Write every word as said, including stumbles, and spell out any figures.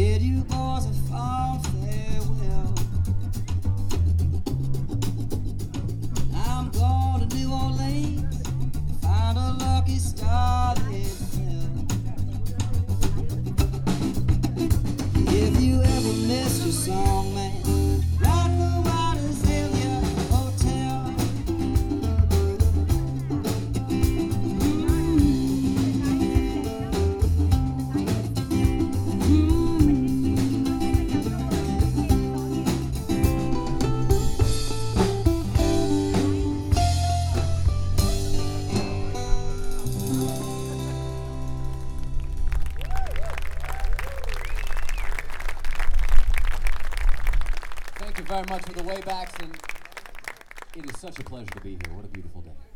bid you boys a fond farewell. I'm going to New Orleans, find a lucky star that fell. If you ever missed your song, man, rock the waters in your hotel. Thank you very much for the Waybacks, and it is such a pleasure to be here. What a beautiful day.